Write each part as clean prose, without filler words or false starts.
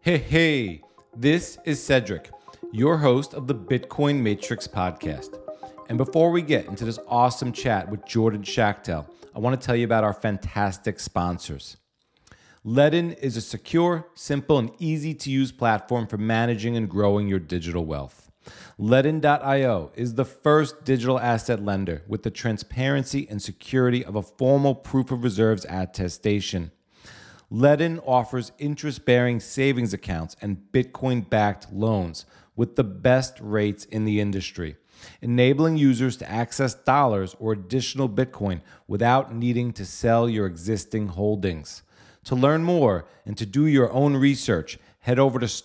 Hey, this is Cedric, your host of the Bitcoin Matrix podcast. And before we get into this awesome chat with Jordan Schachtel, I want to tell you about our fantastic sponsors. Ledn is a secure, simple, and easy to use platform for managing and growing your digital wealth. Ledn.io is the first digital asset lender with the transparency and security of a formal proof of reserves attestation. Ledn offers interest-bearing savings accounts and Bitcoin-backed loans with the best rates in the industry, enabling users to access dollars or additional Bitcoin without needing to sell your existing holdings. To learn more and to do your own research, head over to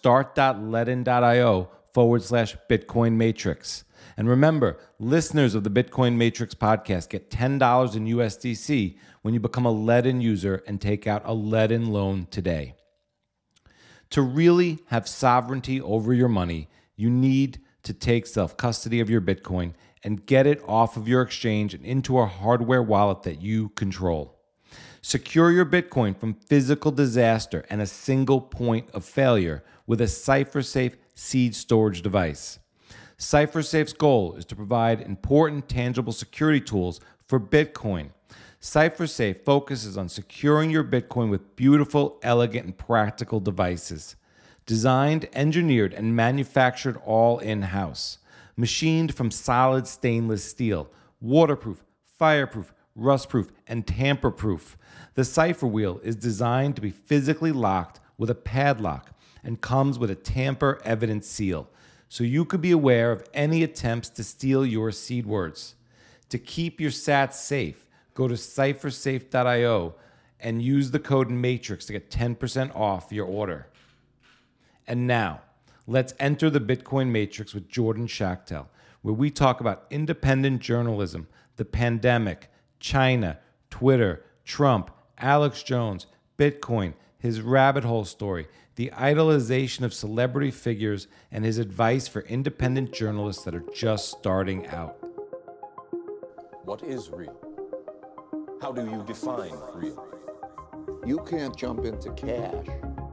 start.ledn.io/Bitcoin Matrix. And remember, listeners of the Bitcoin Matrix podcast get $10 in USDC when you become a Ledn user and take out a Ledn loan today. To really have sovereignty over your money, you need to take self-custody of your Bitcoin and get it off of your exchange and into a hardware wallet that you control. Secure your Bitcoin from physical disaster and a single point of failure with a CipherSafe seed storage device. CipherSafe's goal is to provide important tangible security tools for Bitcoin. CipherSafe focuses on securing your Bitcoin with beautiful, elegant, and practical devices. Designed, engineered, and manufactured all in-house. Machined from solid stainless steel. Waterproof, fireproof, rustproof, and tamper-proof. The Cipher Wheel is designed to be physically locked with a padlock and comes with a tamper-evident seal, so you could be aware of any attempts to steal your seed words. To keep your sats safe, go to CipherSafe.io and use the code MATRIX to get 10% off your order. And now, let's enter the Bitcoin Matrix with Jordan Schachtel, where we talk about independent journalism, the pandemic, China, Twitter, Trump, Alex Jones, Bitcoin, his rabbit hole story, the idolization of celebrity figures, and his advice for independent journalists that are just starting out. What is real? How do you define real? You can't jump into cash.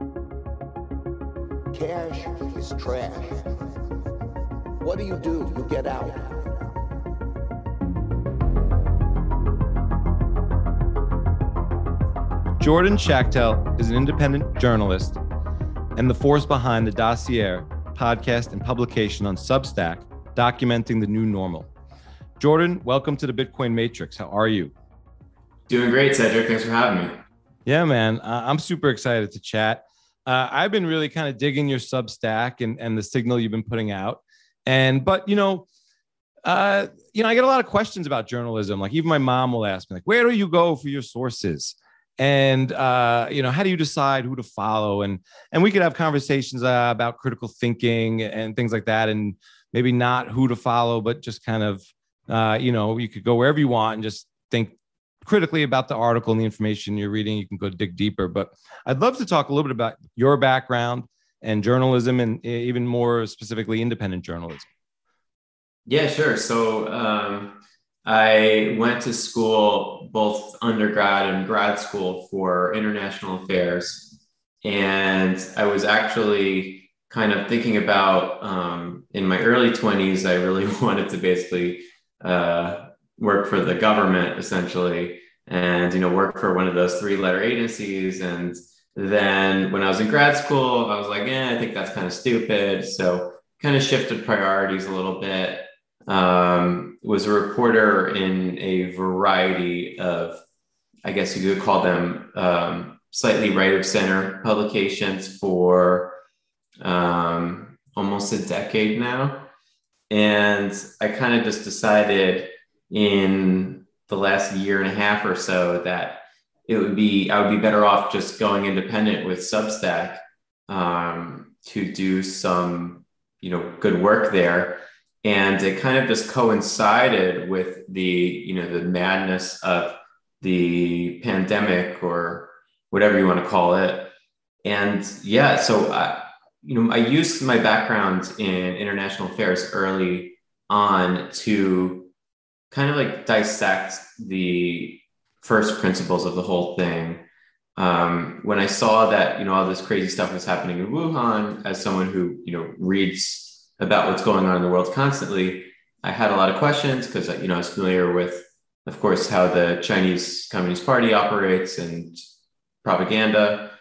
Cash is trash. What do? You get out. Jordan Schachtel is an independent journalist and the force behind the Dossier podcast and publication on Substack, documenting the new normal. Jordan, welcome to the Bitcoin Matrix. How are you? Doing great, Cedric. Thanks for having me. Yeah, man. I'm super excited to chat. I've been really kind of digging your Substack and the signal you've been putting out. But I get a lot of questions about journalism. Like even my mom will ask me, like, where do you go for your sources? And, how do you decide who to follow? And we could have conversations about critical thinking and things like that. And maybe not who to follow, but just kind of, you could go wherever you want and just think critically about the article and the information you're reading. You can go dig deeper. But I'd love to talk a little bit about your background and journalism, and even more specifically, independent journalism. Yeah, sure. So I went to school, both undergrad and grad school, for international affairs. And I was actually kind of thinking about, in my early 20s, I really wanted to basically work for the government, essentially, and, work for one of those 3-letter agencies. And then when I was in grad school, I was like, I think that's kind of stupid. So kind of shifted priorities a little bit. Was a reporter in a variety of, I guess you could call them, slightly right of center publications for almost a decade now. And I kind of just decided in the last year and a half or so that I would be better off just going independent with Substack to do some, good work there. And it kind of just coincided with the madness of the pandemic, or whatever you want to call it. And so I used my background in international affairs early on to kind of like dissect the first principles of the whole thing. when I saw that, all this crazy stuff was happening in Wuhan, as someone who, reads about what's going on in the world constantly, I had a lot of questions because, I was familiar with, of course, how the Chinese Communist Party operates and propaganda.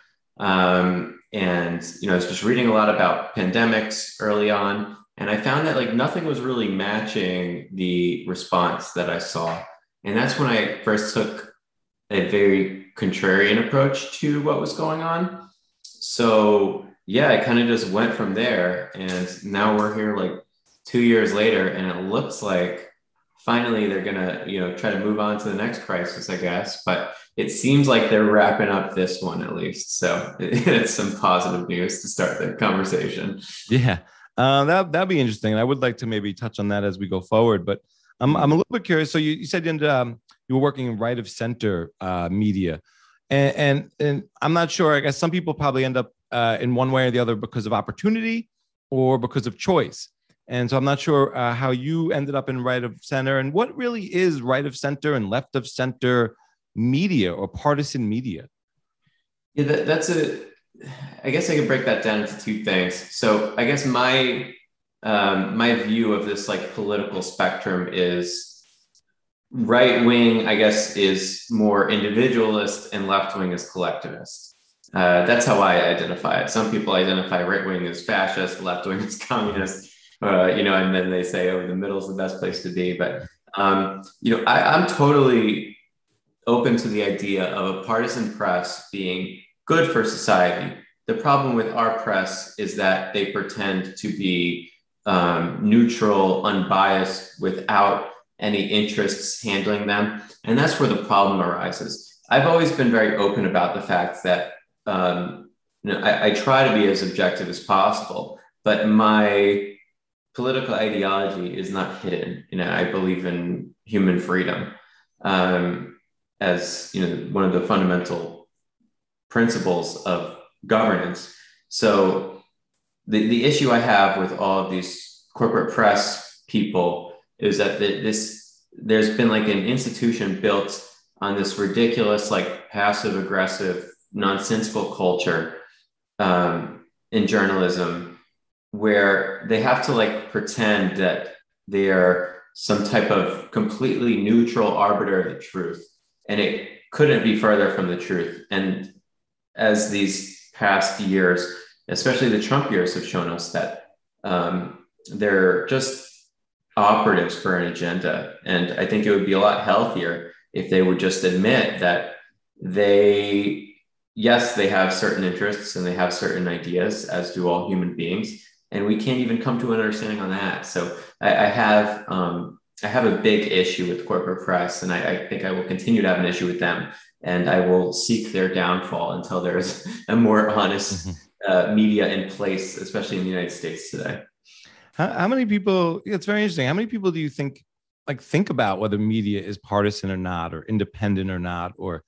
And, I was just reading a lot about pandemics early on. And I found that like nothing was really matching the response that I saw. And that's when I first took a very contrarian approach to what was going on. So yeah, I kind of just went from there. And now we're here like 2 years later, and it looks like finally they're gonna, try to move on to the next crisis, I guess. But it seems like they're wrapping up this one at least. So it's some positive news to start the conversation. Yeah, that'd be interesting. I would like to maybe touch on that as we go forward. But I'm a little bit curious. So you said you were working in right of center media, and I'm not sure. I guess some people probably end up in one way or the other because of opportunity or because of choice. And so I'm not sure how you ended up in right of center, and what really is right of center and left of center media or partisan media. Yeah, I guess I could break that down into two things. So I guess my view of this like political spectrum is right wing, I guess, is more individualist and left wing is collectivist. That's how I identify it. Some people identify right wing as fascist, left wing as communist. And then they say, oh, the middle is the best place to be. But, I'm totally open to the idea of a partisan press being good for society. The problem with our press is that they pretend to be neutral, unbiased, without any interests handling them. And that's where the problem arises. I've always been very open about the fact that I try to be as objective as possible, but my political ideology is not hidden. I believe in human freedom as one of the fundamental principles of governance. So the issue I have with all of these corporate press people is that there's been like an institution built on this ridiculous, like passive aggressive, nonsensical culture in journalism, where they have to like pretend that they are some type of completely neutral arbiter of the truth. And it couldn't be further from the truth. And as these past years, especially the Trump years, have shown us that they're just operatives for an agenda. And I think it would be a lot healthier if they would just admit that they have certain interests and they have certain ideas, as do all human beings. And we can't even come to an understanding on that. So I have a big issue with corporate press, and I think I will continue to have an issue with them, and I will seek their downfall until there's a more honest media in place, especially in the United States today. How many people? It's very interesting. How many people do you think about whether media is partisan or not, or independent or not, or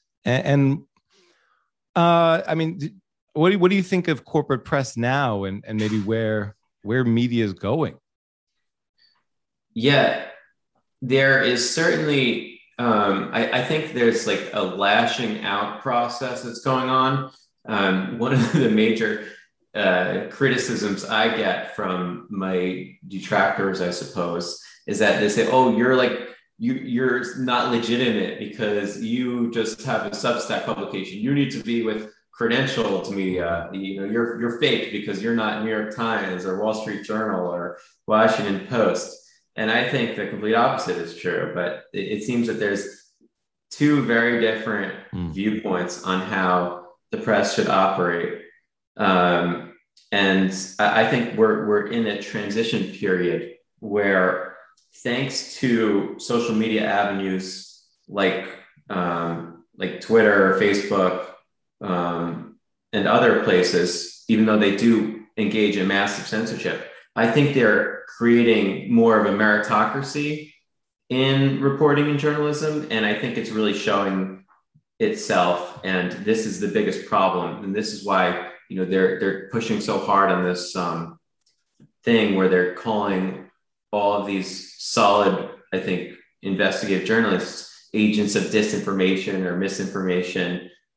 I mean, what do you think of corporate press now, and maybe where media is going? Yeah, there is certainly, I think there's like a lashing out process that's going on. One of the major criticisms I get from my detractors, I suppose, is that they say, oh, you're not legitimate because you just have a Substack publication. You need to be with credentialed media. You're fake because you're not New York Times or Wall Street Journal or Washington Post. And I think the complete opposite is true, but it seems that there's two very different viewpoints on how the press should operate. And I think we're in a transition period where, thanks to social media avenues like Twitter, Facebook, and other places, even though they do engage in massive censorship, I think they're creating more of a meritocracy in reporting and journalism. And I think it's really showing itself. And this is the biggest problem. And this is why, they're pushing so hard on this thing where they're calling all of these solid, I think, investigative journalists agents of disinformation or misinformation.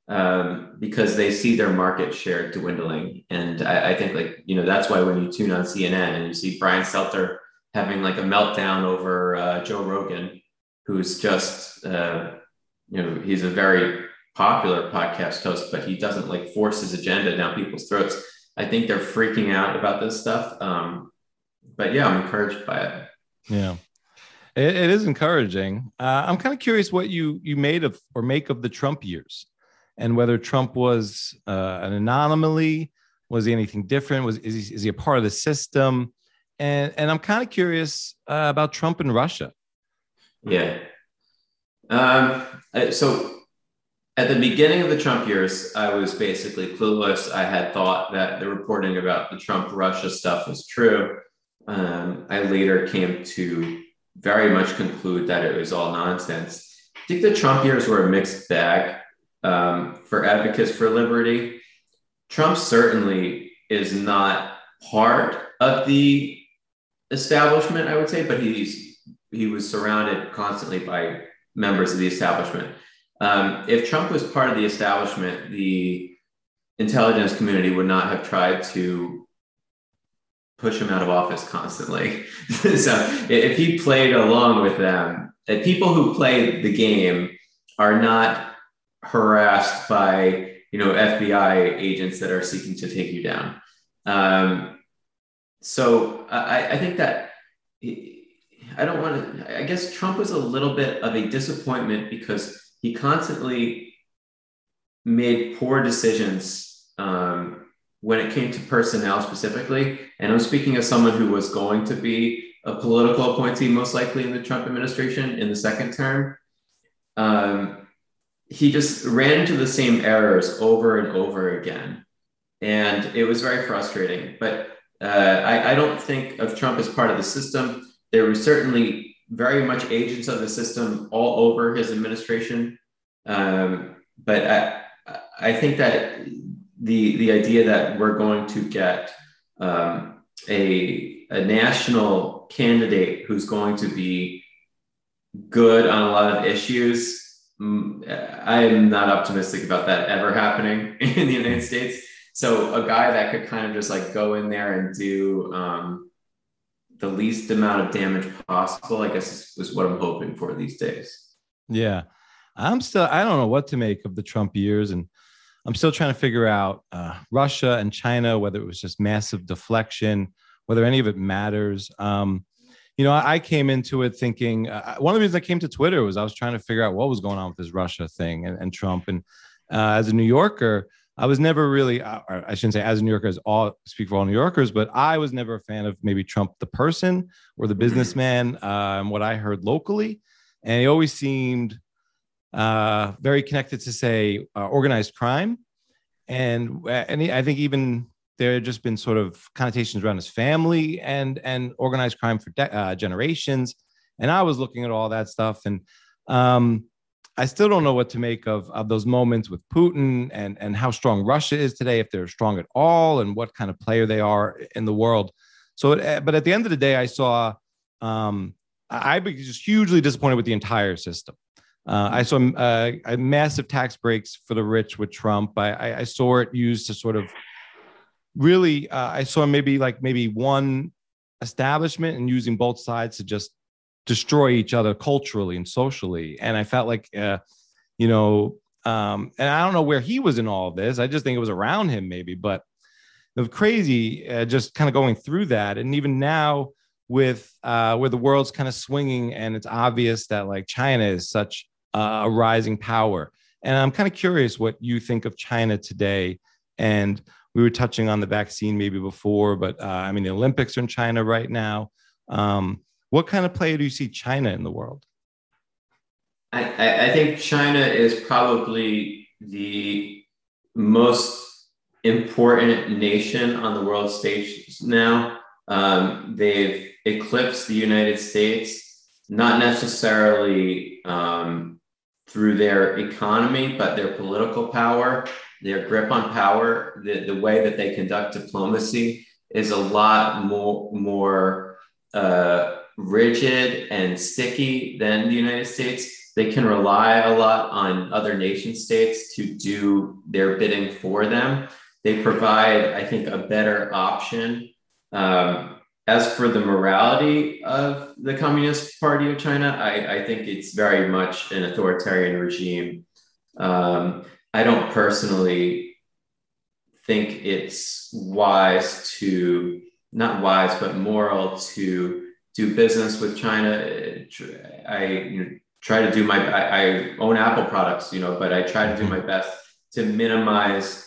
because they see their market share dwindling. And I think that's why when you tune on CNN and you see Brian Stelter having like a meltdown over Joe Rogan, who's just, he's a very popular podcast host, but he doesn't like force his agenda down people's throats. I think they're freaking out about this stuff. But yeah, I'm encouraged by it. Yeah, it is encouraging. I'm kind of curious what you made of or make of the Trump years, and whether Trump was an anomaly. Was he anything different? Is he a part of the system? And I'm kind of curious about Trump and Russia. Yeah. So at the beginning of the Trump years, I was basically clueless. I had thought that the reporting about the Trump-Russia stuff was true. I later came to very much conclude that it was all nonsense. I think the Trump years were a mixed bag for advocates for liberty. Trump certainly is not part of the establishment, I would say, but he was surrounded constantly by members of the establishment. If Trump was part of the establishment, the intelligence community would not have tried to push him out of office constantly. So if he played along with them, people who play the game are not harassed by FBI agents that are seeking to take you down. So I think that I guess Trump was a little bit of a disappointment because he constantly made poor decisions when it came to personnel specifically. And I'm speaking as someone who was going to be a political appointee, most likely in the Trump administration in the second term. He just ran into the same errors over and over again. And it was very frustrating. But I don't think of Trump as part of the system. There were certainly very much agents of the system all over his administration. But I think that the idea that we're going to get a national candidate who's going to be good on a lot of issues, I am not optimistic about that ever happening in the United States. So a guy that could kind of just like go in there and do the least amount of damage possible, I guess is what I'm hoping for these days. Yeah. I don't know what to make of the Trump years. And I'm still trying to figure out Russia and China, whether it was just massive deflection, whether any of it matters. I came into it thinking one of the reasons I came to Twitter was I was trying to figure out what was going on with this Russia thing and Trump. And as a New Yorker, I was never really, or I shouldn't say as a New Yorker, speak for all New Yorkers, but I was never a fan of maybe Trump, the person or the businessman, and what I heard locally. And he always seemed very connected to, say, organized crime. And I think even there had just been sort of connotations around his family and organized crime for generations. And I was looking at all that stuff. And I still don't know what to make of those moments with Putin and how strong Russia is today, if they're strong at all, and what kind of player they are in the world. So, but at the end of the day, I saw, I was just hugely disappointed with the entire system. I saw a massive tax breaks for the rich with Trump. I saw it used to sort of really, I saw maybe one establishment and using both sides to just destroy each other culturally and socially. And I felt like, and I don't know where he was in all of this. I just think it was around him maybe, but it was crazy just kind of going through that. And even now with where the world's kind of swinging and it's obvious that like China is such a rising power. And I'm kind of curious what you think of China today. And we were touching on the vaccine maybe before, but the Olympics are in China right now. What kind of player do you see China in the world? I think China is probably the most important nation on the world stage now. They've eclipsed the United States, not necessarily through their economy, but their political power, their grip on power, the way that they conduct diplomacy is a lot more rigid and sticky than the United States. they can rely a lot on other nation states to do their bidding for them. They provide, I think, a better option. As for the morality of the Communist Party of China, I think it's very much an authoritarian regime. I don't personally think it's not wise, but moral to do business with China. I try to do I own Apple products, but I try to do my best to minimize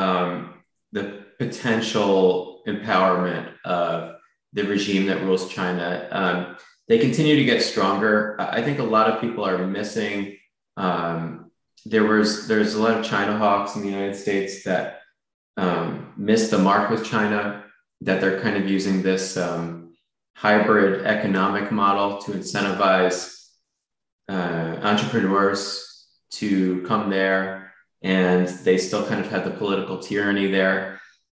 the potential empowerment of the regime that rules China. They continue to get stronger. I think a lot of people are missing. There's a lot of China hawks in the United States that missed the mark with China, that they're kind of using this hybrid economic model to incentivize entrepreneurs to come there, and they still kind of have the political tyranny there.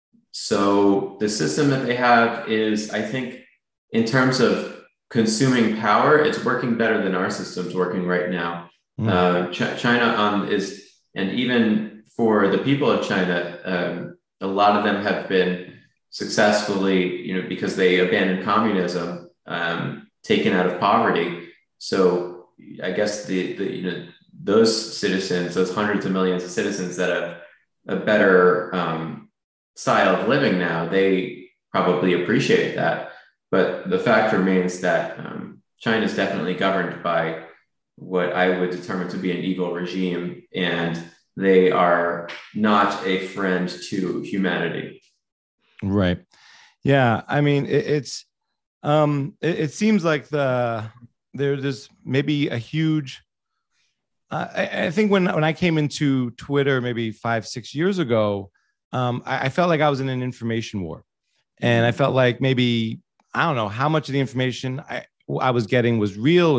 So the system that they have is, I think, in terms of consuming power, it's working better than our system's working right now. China is, and even for the people of China, a lot of them have been successfully, because they abandoned communism, taken out of poverty. So I guess those citizens, those hundreds of millions of citizens that have a better style of living now, they probably appreciate that. But the fact remains that China is definitely governed by what I would determine to be an evil regime, and they are not a friend to humanity. Right. Yeah. I mean, it seems like there's maybe a huge, I think when I came into Twitter maybe 5-6 years ago, I felt like I was in an information war, and I felt like maybe, I don't know how much of the information I was getting was real,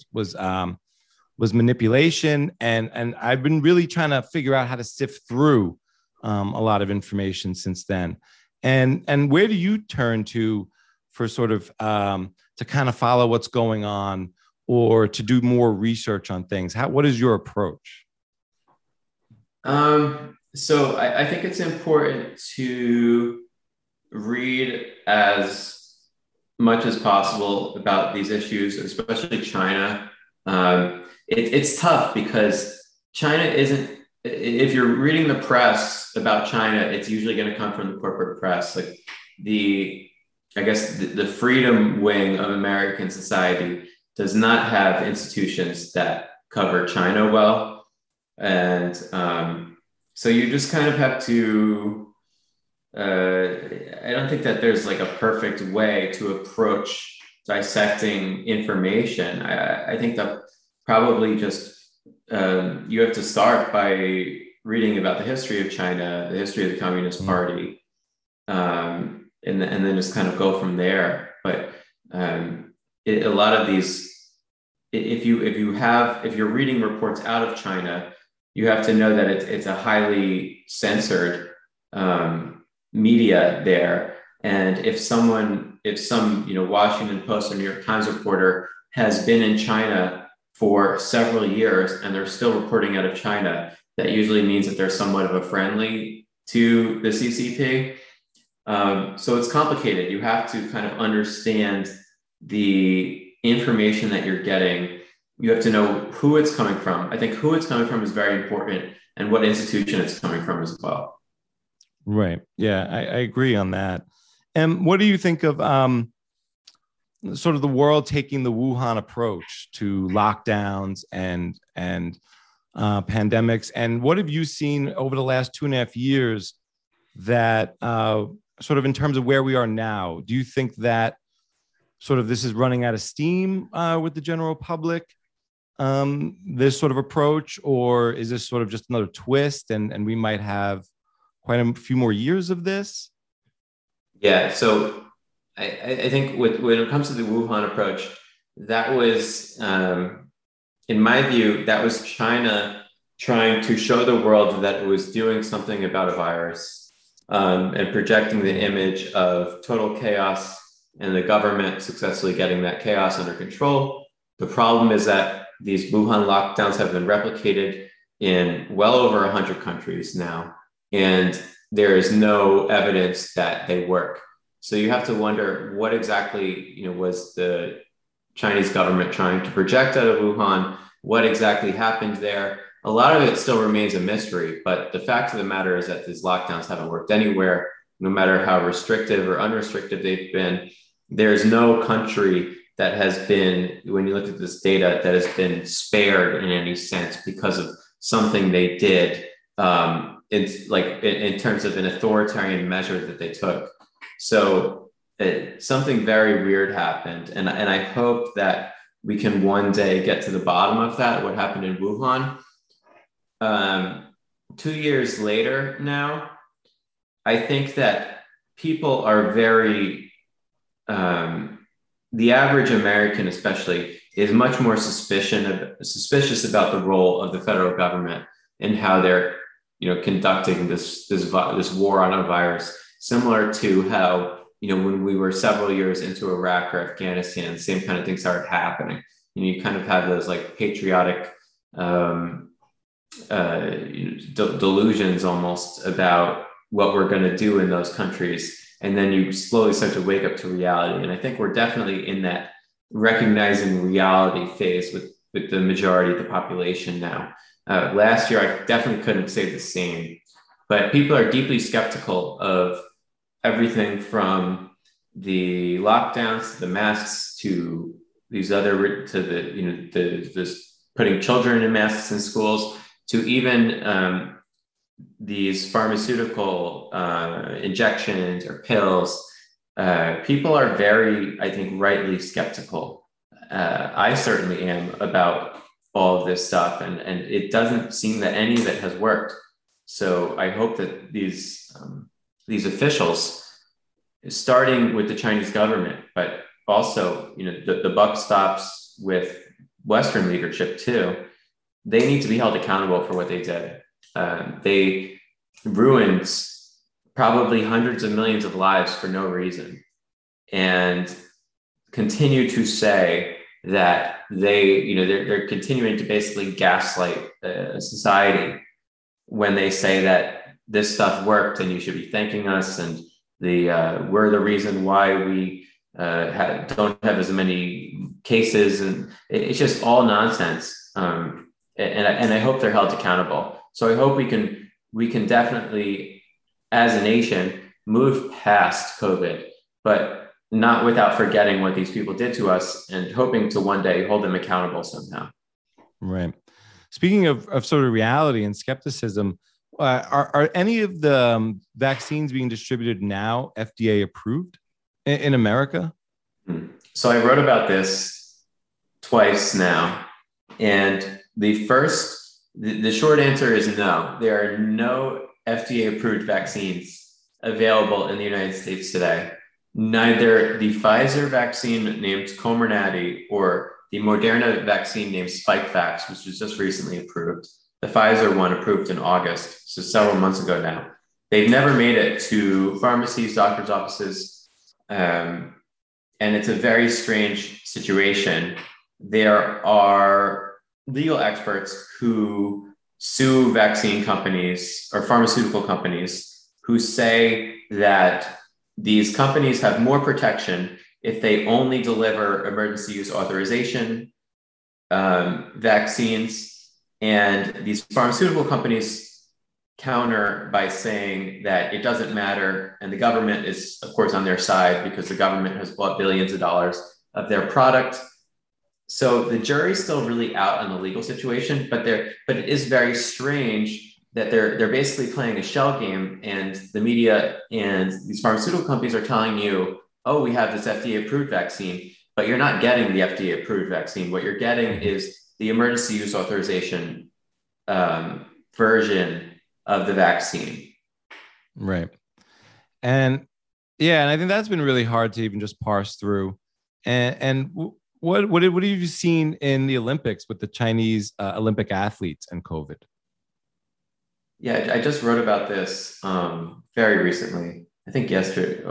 was manipulation. And I've been really trying to figure out how to sift through a lot of information since then. And where do you turn to for sort of to kind of follow what's going on, or to do more research on things? What is your approach? So I think it's important to read as much as possible about these issues, especially China. It's tough because China isn't, if you're reading the press about China, it's usually going to come from the corporate press. Like the freedom wing of American society does not have institutions that cover China well. And so you just kind of have to, I don't think that there's like a perfect way to approach dissecting information. I think that probably just you have to start by reading about the history of China, the history of the Communist Party, and then just kind of go from there. But a lot of these, if you're reading reports out of China, you have to know that it's a highly censored media there. And if some Washington Post or New York Times reporter has been in China for several years and they're still reporting out of China, that usually means that they're somewhat of a friendly to the CCP. So it's complicated. You have to kind of understand the information that you're getting. You have to know who it's coming from. I think who it's coming from is very important, and what institution it's coming from as well. Right. Yeah, I agree on that. And what do you think of sort of the world taking the Wuhan approach to lockdowns and pandemics? And what have you seen over the last 2.5 years that sort of in terms of where we are now? Do you think that sort of this is running out of steam with the general public, this sort of approach, or is this sort of just another twist and we might have quite a few more years of this? Yeah, so I think when it comes to the Wuhan approach, that was, in my view, that was China trying to show the world that it was doing something about a virus, and projecting the image of total chaos and the government successfully getting that chaos under control. The problem is that these Wuhan lockdowns have been replicated in well over 100 countries now, and there is no evidence that they work. So you have to wonder what exactly, was the Chinese government trying to project out of Wuhan? What exactly happened there? A lot of it still remains a mystery, but the fact of the matter is that these lockdowns haven't worked anywhere, no matter how restrictive or unrestricted they've been. There's no country that has been, when you look at this data, that has been spared in any sense because of something they did. It's like in terms of an authoritarian measure that they took. So something very weird happened. And I hope that we can one day get to the bottom of that, what happened in Wuhan. 2 years later now, I think that people are very, the average American especially is much more suspicious about the role of the federal government and how they're conducting this war on a virus, similar to how, when we were several years into Iraq or Afghanistan, the same kind of things started happening. You kind of have those like patriotic delusions almost about what we're going to do in those countries. And then you slowly start to wake up to reality. And I think we're definitely in that recognizing reality phase with the majority of the population now. Last year, I definitely couldn't say the same, but people are deeply skeptical of everything from the lockdowns to the masks to these other, to this putting children in masks in schools, to even these pharmaceutical injections or pills. People are very, I think, rightly skeptical. I certainly am about all of this stuff, and it doesn't seem that any of it has worked. So I hope that these officials, starting with the Chinese government, but also, the buck stops with Western leadership too. They need to be held accountable for what they did. They ruined probably hundreds of millions of lives for no reason, and continue to say that they're continuing to basically gaslight society when they say that this stuff worked and you should be thanking us, and we're the reason why we don't have as many cases, and it's just all nonsense. And I hope they're held accountable. So I hope we can definitely, as a nation, move past COVID, but not without forgetting what these people did to us, and hoping to one day hold them accountable somehow. Right. Speaking of sort of reality and skepticism, are any of the vaccines being distributed now FDA approved in America? So I wrote about this twice now, and the short answer is no. There are no FDA approved vaccines available in the United States today. Neither the Pfizer vaccine named Comirnaty or the Moderna vaccine named Spikevax, which was just recently approved. The Pfizer one approved in August, so several months ago now. They've never made it to pharmacies, doctors' offices, and it's a very strange situation. There are legal experts who sue vaccine companies or pharmaceutical companies who say that these companies have more protection if they only deliver emergency use authorization vaccines. And these pharmaceutical companies counter by saying that it doesn't matter. And the government is, of course, on their side because the government has bought billions of dollars of their product. So the jury's still really out on the legal situation, but it is very strange that they're basically playing a shell game, and the media and these pharmaceutical companies are telling you, oh, we have this FDA approved vaccine, but you're not getting the FDA approved vaccine. What you're getting is the emergency use authorization version of the vaccine. Right. And I think that's been really hard to even just parse through. And what have you seen in the Olympics with the Chinese Olympic athletes and COVID? Yeah, I just wrote about this very recently, I think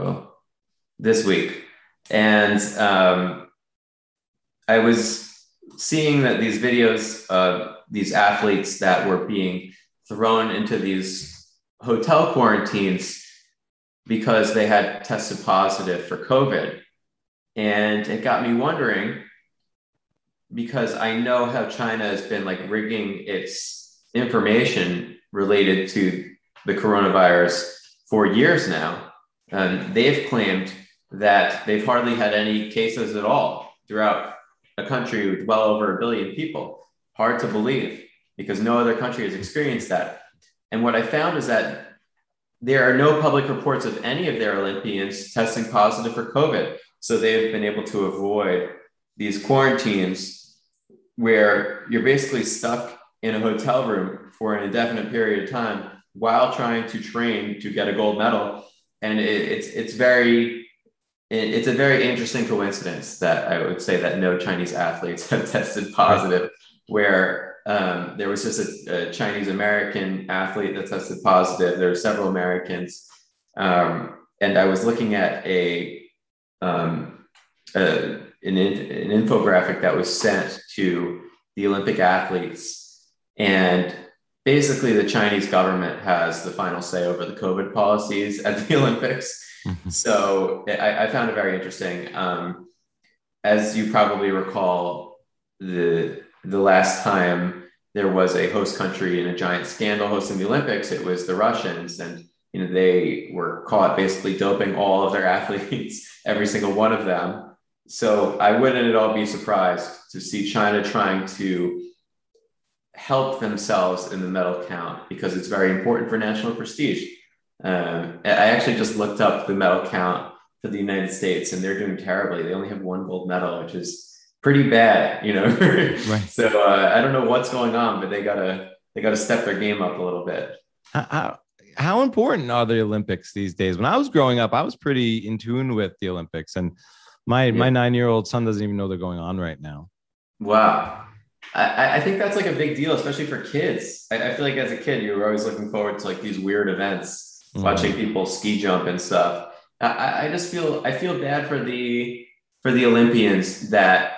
this week. And I was seeing that these videos of these athletes that were being thrown into these hotel quarantines because they had tested positive for COVID. And it got me wondering, because I know how China has been like rigging its information related to the coronavirus for years now. They've claimed that they've hardly had any cases at all throughout a country with well over 1 billion people. Hard to believe because no other country has experienced that. And what I found is that there are no public reports of any of their Olympians testing positive for COVID. So they've been able to avoid these quarantines where you're basically stuck in a hotel room for an indefinite period of time while trying to train to get a gold medal. And it's a very interesting coincidence that I would say that no Chinese athletes have tested positive, where there was just a Chinese American athlete that tested positive. There were several Americans. And I was looking at an infographic that was sent to the Olympic athletes. And basically the Chinese government has the final say over the COVID policies at the Olympics. So I found it very interesting. As you probably recall, the last time there was a host country in a giant scandal hosting the Olympics, it was the Russians. And they were caught basically doping all of their athletes, every single one of them. So I wouldn't at all be surprised to see China trying to help themselves in the medal count because it's very important for national prestige. I actually just looked up the medal count for the United States and they're doing terribly. They only have 1 gold medal, which is pretty bad, Right. So I don't know what's going on, but they gotta step their game up a little bit. How important are the Olympics these days? When I was growing up, I was pretty in tune with the Olympics, and my 9-year-old son doesn't even know they're going on right now. Wow. I think that's like a big deal, especially for kids. I feel like as a kid, you were always looking forward to like these weird events, watching people ski jump and stuff. I feel bad for the Olympians that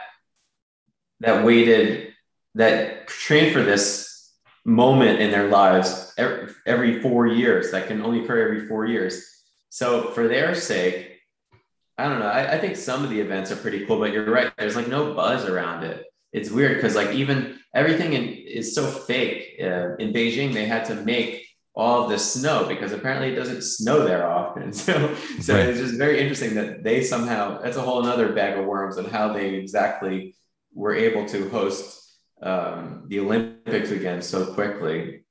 waited, that trained for this moment in their lives every 4 years, that can only occur every 4 years. So for their sake, I don't know. I think some of the events are pretty cool, but you're right. There's like no buzz around it. It's weird because like even everything is so fake. In Beijing, they had to make all of this snow because apparently it doesn't snow there often. So right. It's just very interesting that they somehow, that's a whole nother bag of worms on how they exactly were able to host the Olympics again so quickly.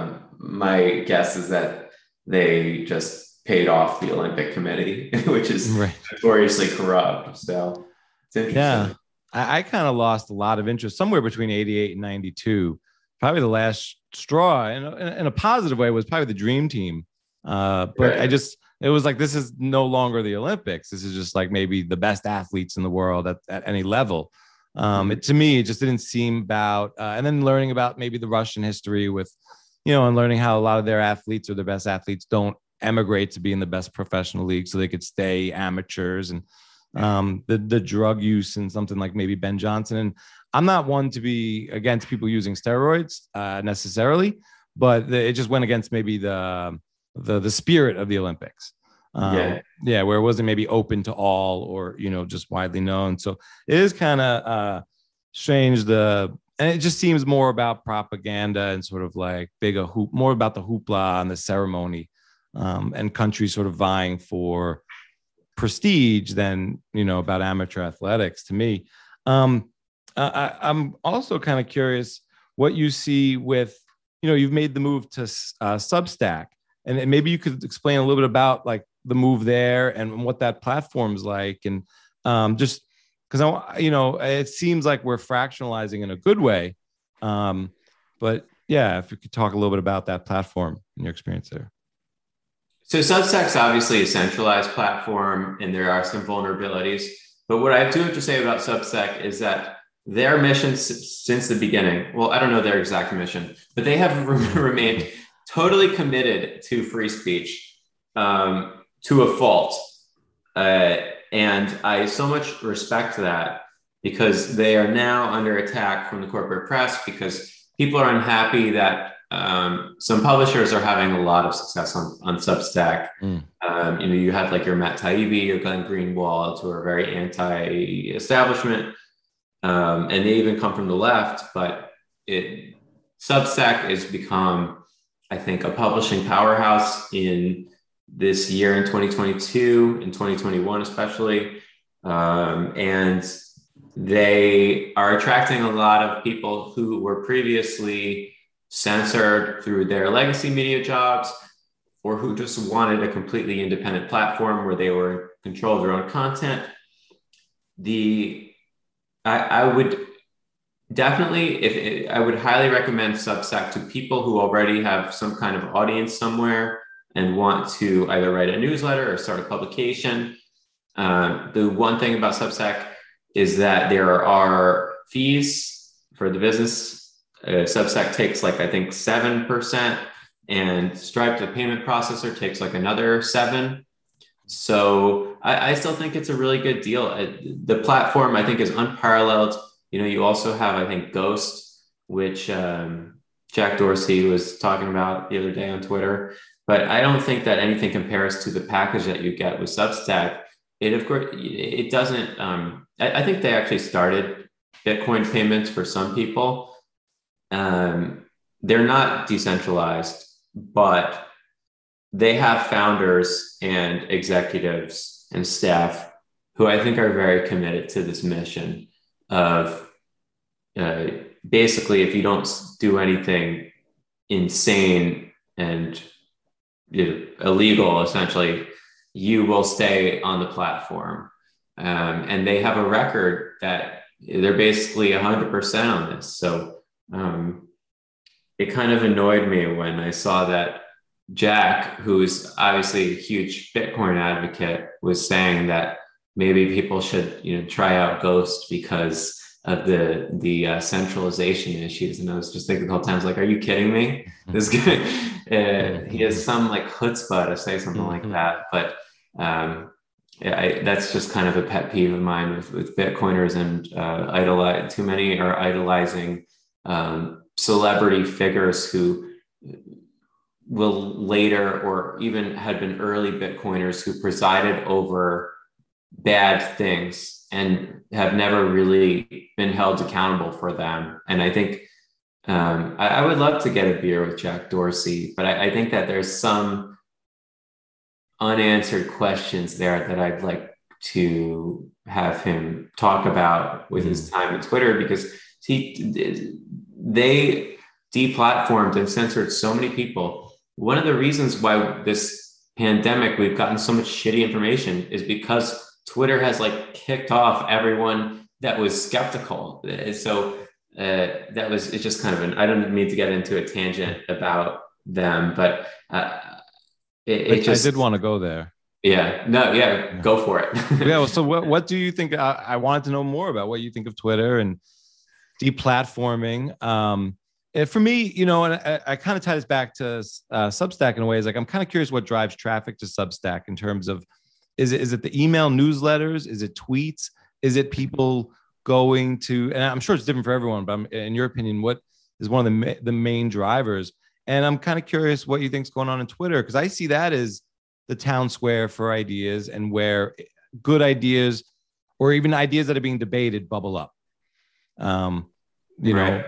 My guess is that they just paid off the Olympic Committee, which is notoriously corrupt. So it's interesting. Yeah. I kind of lost a lot of interest somewhere between 88 and 92. Probably the last straw in a positive way was probably the Dream Team. But it was like, this is no longer the Olympics. This is just like maybe the best athletes in the world at any level. To me, it just didn't seem about, and then learning about maybe the Russian history with, and learning how a lot of their athletes or their best athletes don't emigrate to be in the best professional league so they could stay amateurs, and the drug use and something like maybe Ben Johnson. And I'm not one to be against people using steroids necessarily, but it just went against maybe the spirit of the Olympics. Where it wasn't maybe open to all or, just widely known. So it is kind of strange. And it just seems more about propaganda and sort of like more about the hoopla and the ceremony, and countries sort of vying for prestige than, about amateur athletics to me. I'm also kind of curious what you see with, you've made the move to Substack, and maybe you could explain a little bit about like the move there and what that platform's like. And just because it seems like we're fractionalizing in a good way. But yeah, if you could talk a little bit about that platform and your experience there. So Substack's obviously a centralized platform and there are some vulnerabilities. But what I do have to say about Substack is that their mission since the beginning, well, I don't know their exact mission, but they have remained totally committed to free speech, to a fault. And I so much respect that because they are now under attack from the corporate press because people are unhappy that some publishers are having a lot of success on Substack. You have like your Matt Taibbi, your Glenn Greenwald, who are very anti-establishment, and they even come from the left. But Substack has become, I think, a publishing powerhouse in this year, in 2022, in 2021 especially, and they are attracting a lot of people who were previously censored through their legacy media jobs, or who just wanted a completely independent platform where they were in control of their own content. I would definitely, I would highly recommend Substack to people who already have some kind of audience somewhere and want to either write a newsletter or start a publication. The one thing about Substack is that there are fees for the business. Substack takes like, I think 7%, and Stripe, the payment processor, takes like another 7%. So I still think it's a really good deal. The platform, I think, is unparalleled. You also have, I think, Ghost, which Jack Dorsey was talking about the other day on Twitter. But I don't think that anything compares to the package that you get with Substack. Of course, it doesn't. I think they actually started Bitcoin payments for some people. They're not decentralized, but they have founders and executives and staff who I think are very committed to this mission of basically, if you don't do anything insane and illegal, essentially, you will stay on the platform. And they have a record that they're basically 100% on this. So it kind of annoyed me when I saw that Jack, who's obviously a huge Bitcoin advocate, was saying that maybe people should, try out Ghost because of the centralization issues. And I was just thinking the whole time, I was like, are you kidding me? This guy, he has some like chutzpah to say something like that. But that's just kind of a pet peeve of mine with Bitcoiners, and too many are idolizing celebrity figures who will later, or even had been early Bitcoiners who presided over bad things and have never really been held accountable for them. And I think I would love to get a beer with Jack Dorsey, but I think that there's some unanswered questions there that I'd like to have him talk about with his time at Twitter, because they deplatformed and censored so many people. One of the reasons why this pandemic, we've gotten so much shitty information, is because Twitter has like kicked off everyone that was skeptical. So it's just kind of I don't mean to get into a tangent about them, but I did want to go there. Yeah, go for it. Yeah. So what do you think? I wanted to know more about what you think of Twitter and deplatforming. For me, and I kind of tie this back to Substack in a way. Is like, I'm kind of curious what drives traffic to Substack in terms of, is it the email newsletters? Is it tweets? Is it people going to, and I'm sure it's different for everyone, but in your opinion, what is one of the main drivers? And I'm kind of curious what you think is going on in Twitter, because I see that as the town square for ideas, and where good ideas, or even ideas that are being debated, bubble up. You know,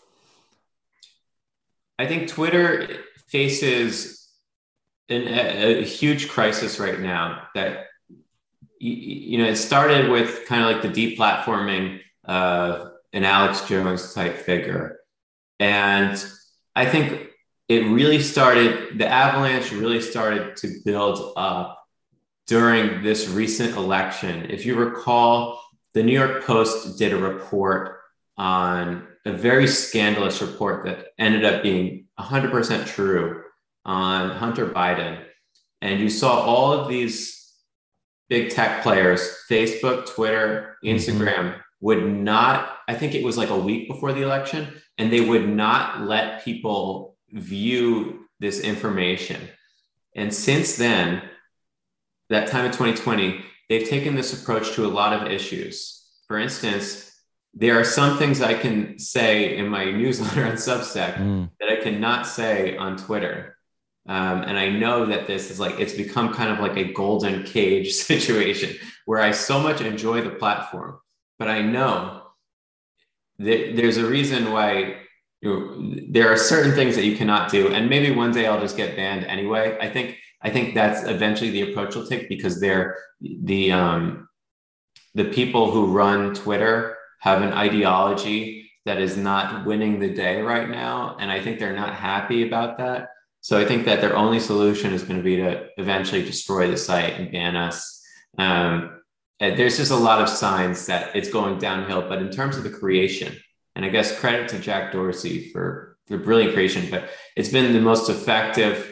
I think Twitter faces a huge crisis right now that, it started with kind of like the deplatforming of an Alex Jones type figure. And I think the avalanche really started to build up during this recent election. If you recall, the New York Post did a report on a very scandalous report that ended up being 100% true on Hunter Biden. And you saw all of these big tech players, Facebook, Twitter, Instagram, would not, I think it was like a week before the election, and they would not let people view this information. And since then, that time in 2020, they've taken this approach to a lot of issues. for instance, there are some things I can say in my newsletter on Substack that I cannot say on Twitter. And I know that this is like, it's become kind of like a golden cage situation where I so much enjoy the platform, but I know that there's a reason why there are certain things that you cannot do. And maybe one day I'll just get banned anyway. I think that's eventually the approach we'll take, because they're the people who run Twitter have an ideology that is not winning the day right now. And I think they're not happy about that. So I think that their only solution is going to be to eventually destroy the site and ban us. And there's just a lot of signs that it's going downhill. But in terms of the creation, and I guess credit to Jack Dorsey for the brilliant creation, but it's been the most effective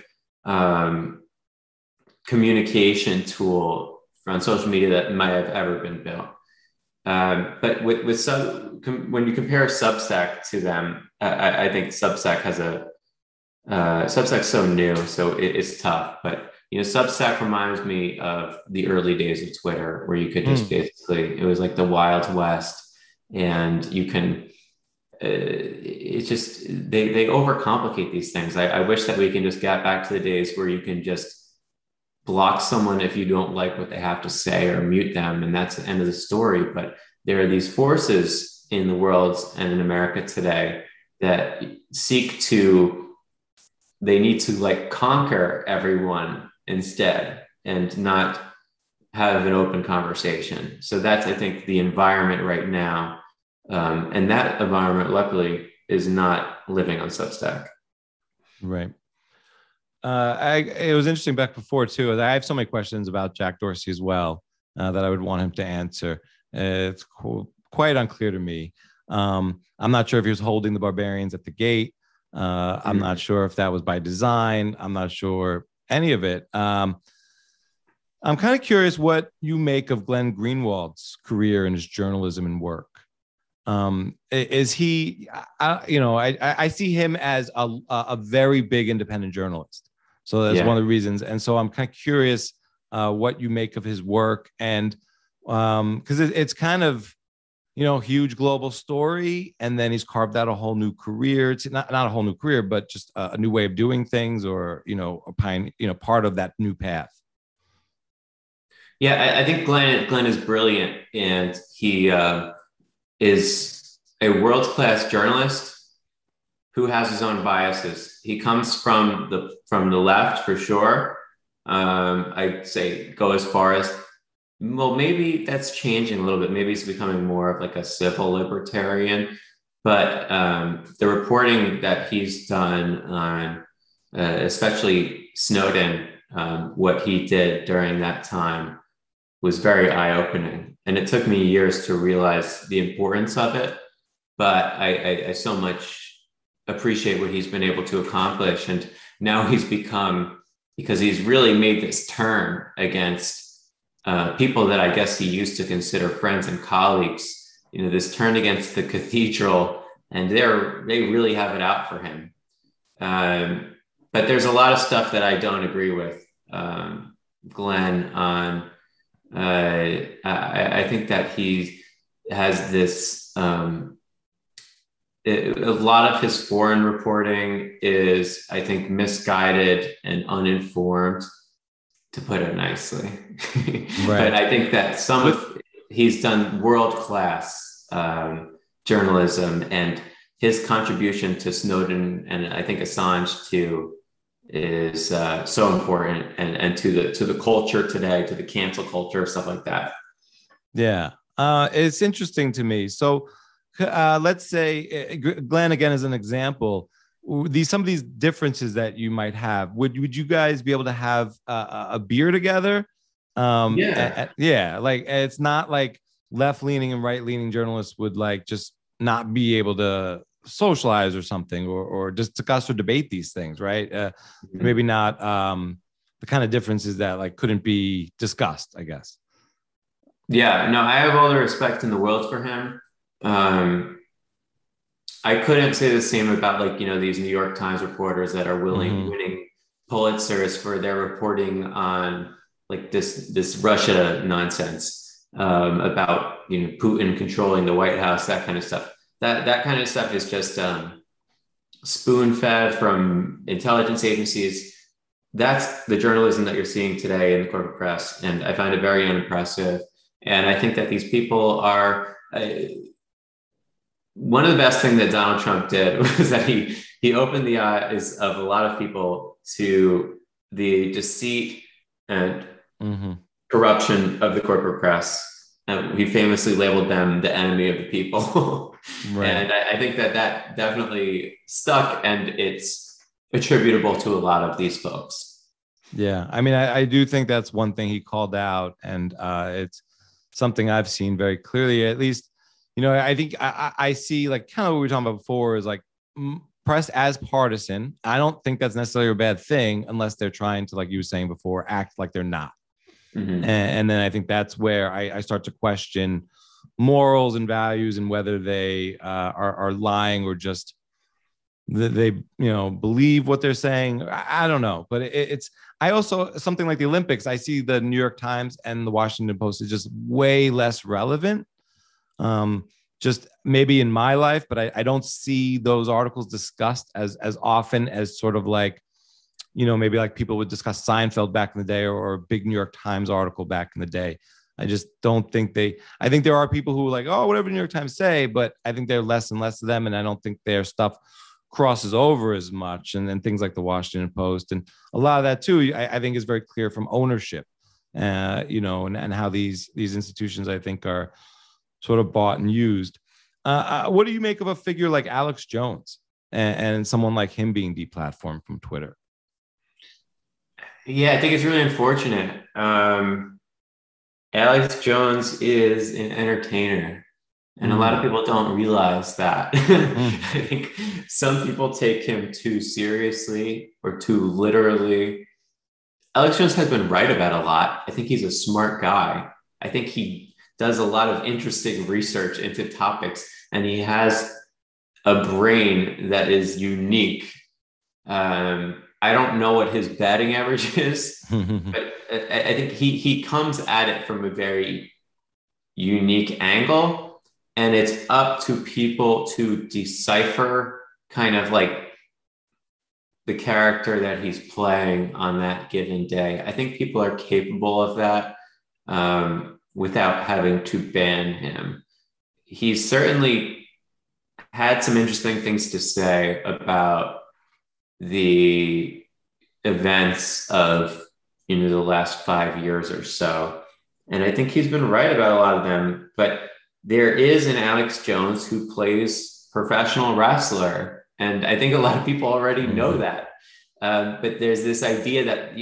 communication tool on social media that might have ever been built. But when you compare Substack to them, I think Substack has Substack's so new, so it's tough. But Substack reminds me of the early days of Twitter, where you could just basically, it was like the Wild West, and you can. It's just they overcomplicate these things. I wish that we can just get back to the days where you can just block someone if you don't like what they have to say, or mute them, and that's the end of the story. But there are these forces in the world and in America today that they need to like conquer everyone instead, and not have an open conversation. So that's, I think, the environment right now. And that environment, luckily, is not living on Substack. Right. It was interesting back before too. I have so many questions about Jack Dorsey as well that I would want him to answer. It's quite unclear to me. I'm not sure if he was holding the barbarians at the gate. I'm not sure if that was by design. I'm not sure any of it. I'm kind of curious what you make of Glenn Greenwald's career and his journalism and work. Is he, I see him as a very big independent journalist. So that's one of the reasons. And so I'm kind of curious what you make of his work, and because it's kind of, huge global story. And then he's carved out a whole new career. It's not a whole new career, but just a new way of doing things, or, part of that new path. Yeah, I think Glenn is brilliant, and he is a world-class journalist who has his own biases. He comes from the left for sure. I'd say go as far as, well, maybe that's changing a little bit. Maybe he's becoming more of like a civil libertarian. But the reporting that he's done on, especially Snowden, what he did during that time was very eye-opening. And it took me years to realize the importance of it. But I so much appreciate what he's been able to accomplish. And now he's become, because he's really made this turn against people that I guess he used to consider friends and colleagues, this turn against the cathedral, and they really have it out for him. But there's a lot of stuff that I don't agree with Glenn on. I think that he has this, a lot of his foreign reporting is, I think, misguided and uninformed, to put it nicely. Right. But I think that he's done world-class journalism, and his contribution to Snowden, and I think Assange too, is so important, and to the culture today, to the cancel culture, stuff like that. Yeah, it's interesting to me. So let's say Glenn again as an example. Some of these differences that you might have, would you guys be able to have a beer together? Like, it's not like left-leaning and right-leaning journalists would like just not be able to socialize or something, or just discuss or debate these things, right? Maybe not the kind of differences that like couldn't be discussed, I guess. Yeah, no, I have all the respect in the world for him. I couldn't say the same about these New York Times reporters that are winning Pulitzers for their reporting on like this Russia nonsense. about Putin controlling the White House, that kind of stuff. That kind of stuff is just spoon-fed from intelligence agencies. That's the journalism that you're seeing today in the corporate press, and I find it very unimpressive. And I think that these people are one of the best things that Donald Trump did was that he opened the eyes of a lot of people to the deceit and corruption of the corporate press. And he famously labeled them the enemy of the people. Right. And I think that definitely stuck, and it's attributable to a lot of these folks. Yeah. I mean, I do think that's one thing he called out, and it's something I've seen very clearly, at least, I think I see like kind of what we were talking about before is like press as partisan. I don't think that's necessarily a bad thing unless they're trying to, like you were saying before, act like they're not. And then I think that's where I start to question morals and values and whether they are lying or just they believe what they're saying. I don't know, but it's I also something like the Olympics. I see the New York Times and the Washington Post is just way less relevant. Just maybe in my life, but I don't see those articles discussed as often as sort of like, maybe like people would discuss Seinfeld back in the day or a big New York Times article back in the day. I just don't think I think there are people who are like, oh, whatever New York Times say, but I think there are less and less of them. And I don't think their stuff crosses over as much. And then things like the Washington Post and a lot of that too, I think is very clear from ownership, and how these institutions, I think, are sort of bought and used. What do you make of a figure like Alex Jones and someone like him being deplatformed from Twitter? Yeah, I think it's really unfortunate. Alex Jones is an entertainer, and a lot of people don't realize that. I think some people take him too seriously or too literally. Alex Jones has been right about a lot. I think he's a smart guy. I think he does a lot of interesting research into topics, and he has a brain that is unique. I don't know what his batting average is, but I think he comes at it from a very unique angle, and it's up to people to decipher kind of like the character that he's playing on that given day. I think people are capable of that without having to ban him. He's certainly had some interesting things to say about the events of the last 5 years or so. And I think he's been right about a lot of them, but there is an Alex Jones who plays professional wrestler. And I think a lot of people already know that. But there's this idea that,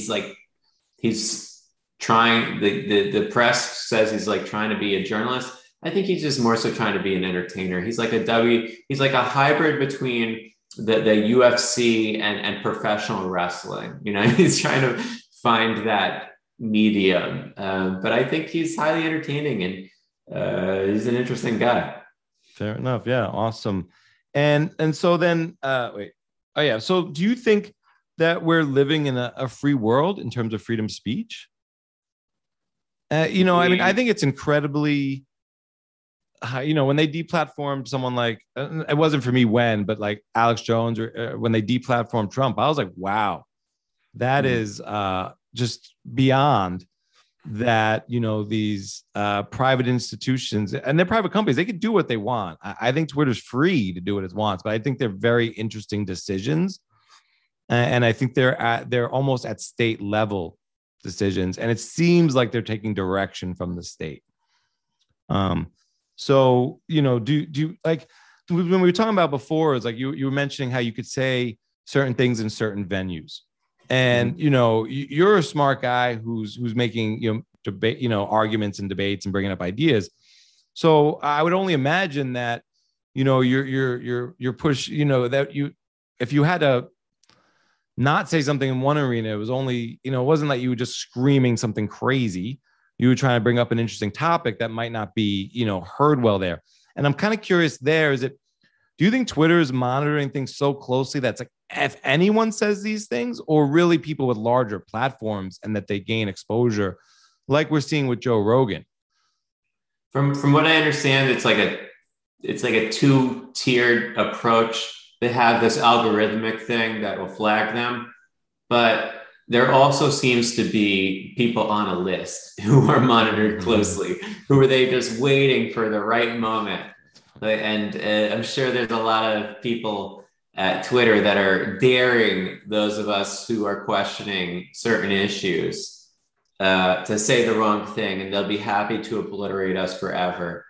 he's trying, the press says he's like trying to be a journalist. I think he's just more so trying to be an entertainer. He's like a hybrid between the UFC and professional wrestling. He's trying to find that medium. But I think he's highly entertaining, and he's an interesting guy. Fair enough. Yeah. Awesome. And so then, wait. Oh yeah. So do you think that we're living in a free world in terms of freedom of speech? I mean, I think it's incredibly, when they deplatformed someone like, it wasn't for me when, but like Alex Jones or when they deplatformed Trump, I was like, wow, that is just beyond that. These private institutions and they're private companies, they could do what they want. I think Twitter's free to do what it wants, but I think they're very interesting decisions. And I think they're almost at state level decisions. And it seems like they're taking direction from the state. So, do you like when we were talking about before, it's like you were mentioning how you could say certain things in certain venues, and you're a smart guy who's making debate, arguments and debates and bringing up ideas. So I would only imagine that you're push that if you had to not say something in one arena, it was only it wasn't like you were just screaming something crazy. You were trying to bring up an interesting topic that might not be, heard well there. And I'm kind of curious there, do you think Twitter is monitoring things so closely that's like, if anyone says these things, or really people with larger platforms and that they gain exposure, like we're seeing with Joe Rogan? From what I understand, it's like a two-tiered approach. They have this algorithmic thing that will flag them, but there also seems to be people on a list who are monitored closely, who are they just waiting for the right moment. And I'm sure there's a lot of people at Twitter that are daring those of us who are questioning certain issues to say the wrong thing, and they'll be happy to obliterate us forever.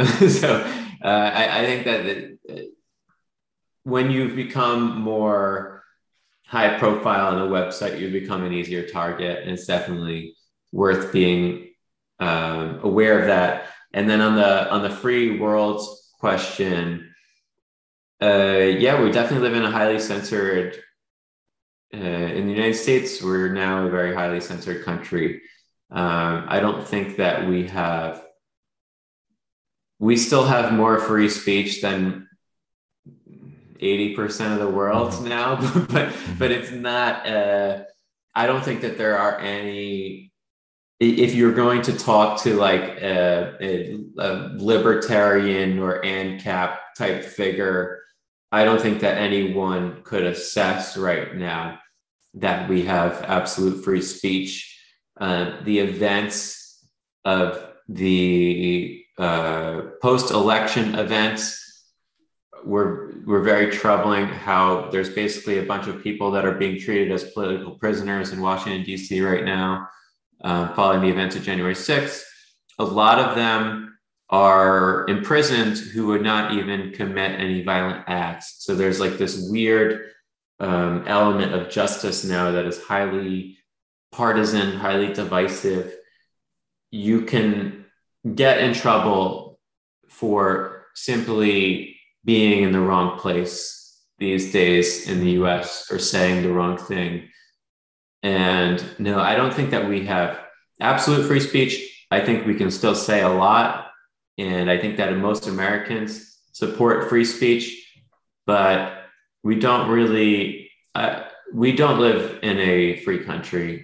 I think that when you've become more high profile on a website, you become an easier target, and it's definitely worth being aware of that. And then on the free world question, yeah, we definitely live in a highly censored. In the United States, we're now a very highly censored country. I don't think that we still have more free speech than 80% of the world now, but it's not, I don't think that there are any, if you're going to talk to like a libertarian or ANCAP type figure, I don't think that anyone could assess right now that we have absolute free speech. The events of the post-election events were very troubling. How there's basically a bunch of people that are being treated as political prisoners in Washington, D.C. right now, following the events of January 6th. A lot of them are imprisoned who would not even commit any violent acts. So there's like this weird element of justice now that is highly partisan, highly divisive. You can get in trouble for simply being in the wrong place these days in the US or saying the wrong thing. And no, I don't think that we have absolute free speech. I think we can still say a lot. And I think that most Americans support free speech, but we don't really, we don't live in a free country.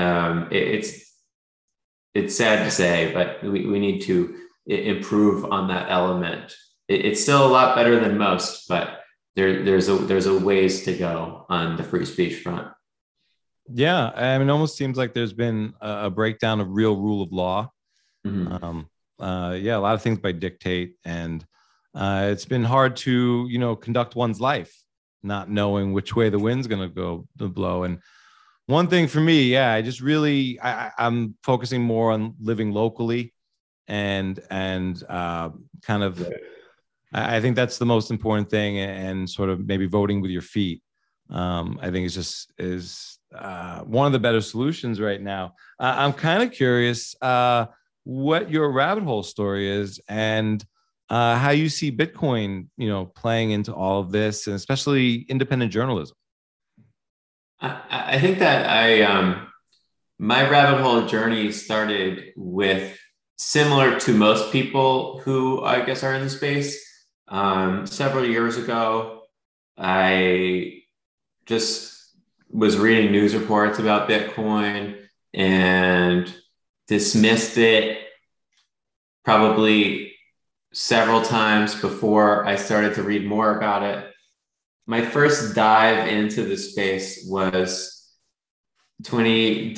It's sad to say, but we need to improve on that element. It's still a lot better than most, but there's a ways to go on the free speech front. Yeah, I mean, it almost seems like there's been a breakdown of real rule of law. Mm-hmm. Yeah, a lot of things by dictate, and it's been hard to conduct one's life not knowing which way the wind's going to blow. And one thing for me, yeah, I just really I'm focusing more on living locally, and kind of. I think that's the most important thing, and sort of maybe voting with your feet. I think is one of the better solutions right now. I'm kind of curious what your rabbit hole story is, and how you see Bitcoin, playing into all of this, and especially independent journalism. I think that my rabbit hole journey started with, similar to most people who I guess are in the space. Several years ago, I just was reading news reports about Bitcoin and dismissed it probably several times before I started to read more about it. My first dive into the space was during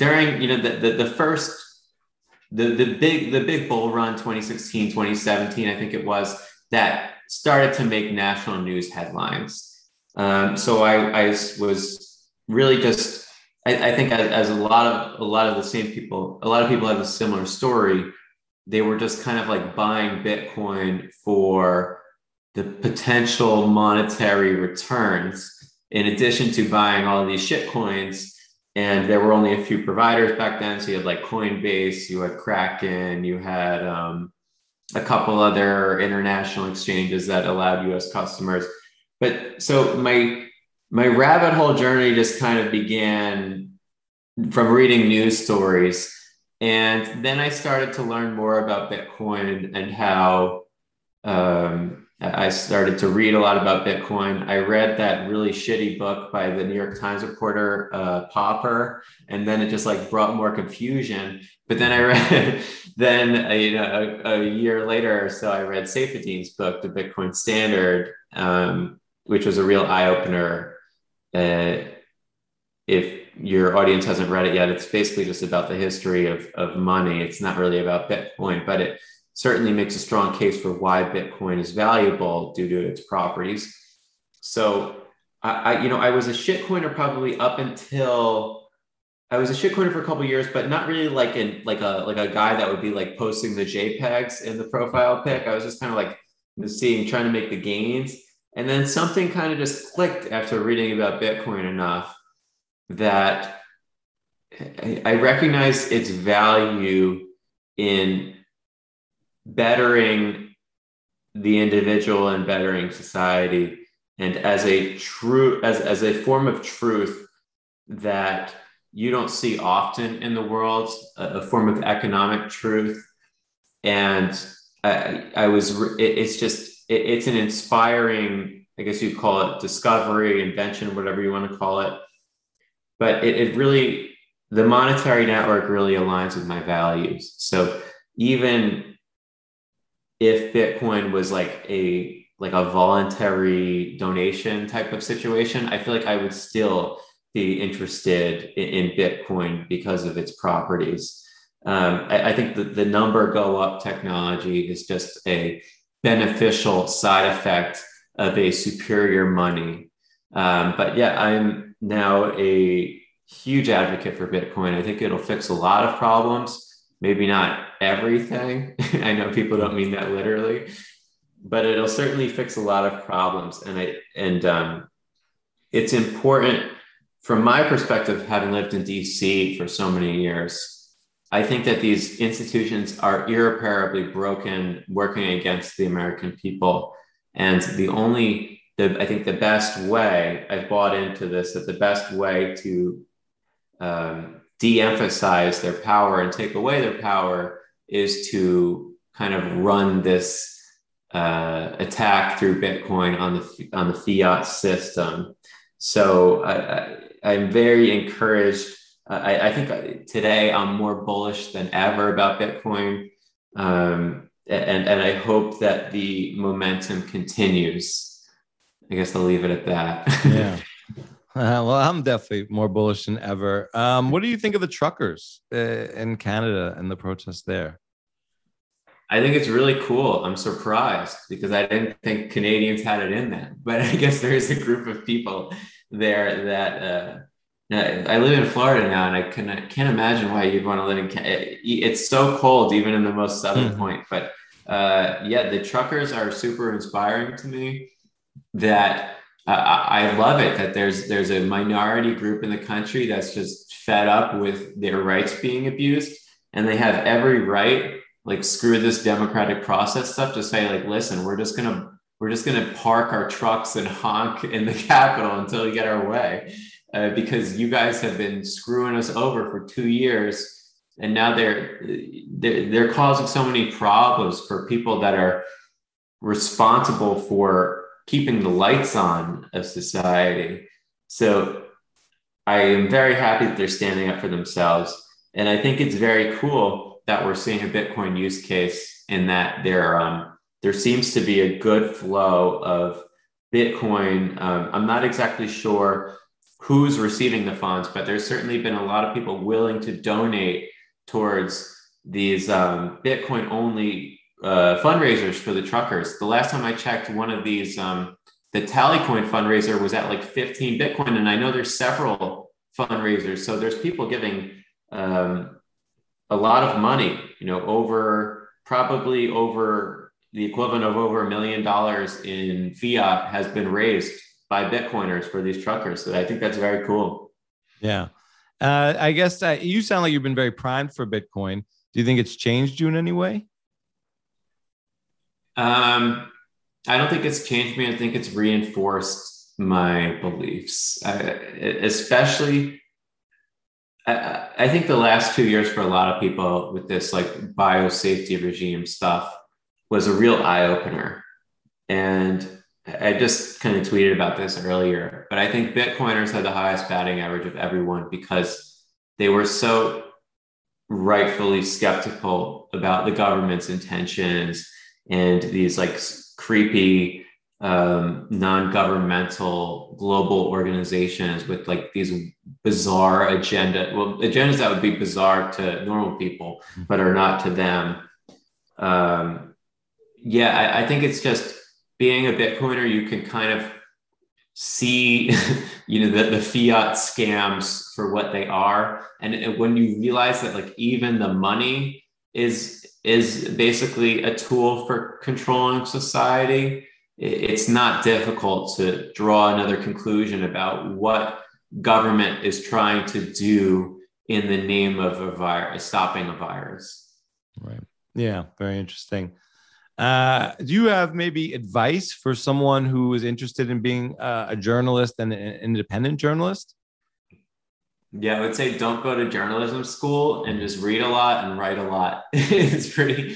the big bull run, 2016, 2017, I think it was, that started to make national news headlines. So I was really just, I think as a lot of the same people, a lot of people have a similar story. They were just kind of like buying Bitcoin for the potential monetary returns, in addition to buying all of these shit coins. And there were only a few providers back then. So you had like Coinbase, you had Kraken, you had a couple other international exchanges that allowed US customers. But so my rabbit hole journey just kind of began from reading news stories. And then I started to learn more about Bitcoin and how I started to read a lot about Bitcoin. I read that really shitty book by the New York Times reporter, Popper, and then it just like brought more confusion. But then I then a year later or so, I read Saifedean's book, The Bitcoin Standard, which was a real eye opener. If your audience hasn't read it yet, it's basically just about the history of money. It's not really about Bitcoin, but it certainly makes a strong case for why Bitcoin is valuable due to its properties. So I was a shitcoiner probably up until I was a shitcoiner for a couple of years, but not really like a guy that would be like posting the JPEGs in the profile pic. I was just kind of like trying to make the gains. And then something kind of just clicked after reading about Bitcoin enough that I recognize its value in bettering the individual and bettering society, and as a form of truth that you don't see often in the world, a form of economic truth. And it's an inspiring, I guess you'd call it discovery, invention, whatever you want to call it. But it really, the monetary network really aligns with my values. So even if Bitcoin was like a voluntary donation type of situation, I feel like I would still be interested in Bitcoin because of its properties. I think that the number go up technology is just a beneficial side effect of a superior money. But yeah, I'm now a huge advocate for Bitcoin. I think it'll fix a lot of problems, maybe not everything. I know people don't mean that literally, but it'll certainly fix a lot of problems. And it's important from my perspective, having lived in DC for so many years. I think that these institutions are irreparably broken, working against the American people. And I think the best way, I've bought into this, that the best way to de-emphasize their power and take away their power is to kind of run this attack through Bitcoin on the fiat system. So I'm very encouraged. I think today I'm more bullish than ever about Bitcoin. And I hope that the momentum continues. I guess I'll leave it at that. Yeah. Well, I'm definitely more bullish than ever. What do you think of the truckers in Canada and the protests there? I think it's really cool. I'm surprised because I didn't think Canadians had it in them, but I guess there is a group of people there that I live in Florida now, and I can't imagine why you'd want to live in Canada. It's so cold, even in the most southern point. But yeah, the truckers are super inspiring to me. That I love it that there's a minority group in the country that's just fed up with their rights being abused, and they have every right, like, screw this democratic process stuff, to say, like, listen, we're just gonna park our trucks and honk in the Capitol until we get our way, because you guys have been screwing us over for 2 years, and now they're causing so many problems for people that are responsible for keeping the lights on of society. So I am very happy that they're standing up for themselves. And I think it's very cool that we're seeing a Bitcoin use case, in that there seems to be a good flow of Bitcoin. I'm not exactly sure who's receiving the funds, but there's certainly been a lot of people willing to donate towards these Bitcoin only fundraisers for the truckers. The last time I checked, one of these, the Tallycoin fundraiser was at like 15 Bitcoin. And I know there's several fundraisers. So there's people giving a lot of money, probably over the equivalent of over $1 million in fiat has been raised by Bitcoiners for these truckers. So I think that's very cool. Yeah. I guess you sound like you've been very primed for Bitcoin. Do you think it's changed you in any way? I don't think it's changed me. I think it's reinforced my beliefs, especially. I think the last 2 years for a lot of people with this like biosafety regime stuff was a real eye opener. And I just kind of tweeted about this earlier, but I think Bitcoiners had the highest batting average of everyone because they were so rightfully skeptical about the government's intentions and these like creepy non-governmental global organizations with like these bizarre agendas that would be bizarre to normal people but are not to them. I think it's just being a Bitcoiner, you can kind of see the fiat scams for what they are, and when you realize that like even the money is basically a tool for controlling society, it's not difficult to draw another conclusion about what government is trying to do in the name of a virus, stopping a virus. Right. Yeah, very interesting. Do you have maybe advice for someone who is interested in being a journalist and an independent journalist? Yeah, I would say don't go to journalism school and just read a lot and write a lot. It's pretty,